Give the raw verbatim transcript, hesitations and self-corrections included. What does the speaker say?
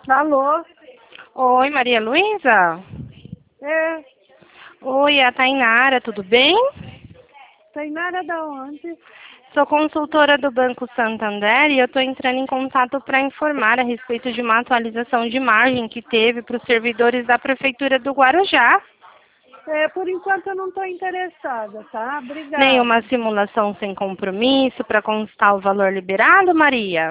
Alô? Oi, Maria Luísa? É, Oi, é a Tainara, tudo bem? tem nada da onde? Sou consultora do Banco Santander e eu estou entrando em contato para informar a respeito de uma atualização de margem que teve para os servidores da Prefeitura do Guarujá. É, por enquanto eu não estou interessada, tá? Nenhuma Obrigada. simulação sem compromisso para constar o valor liberado, Maria?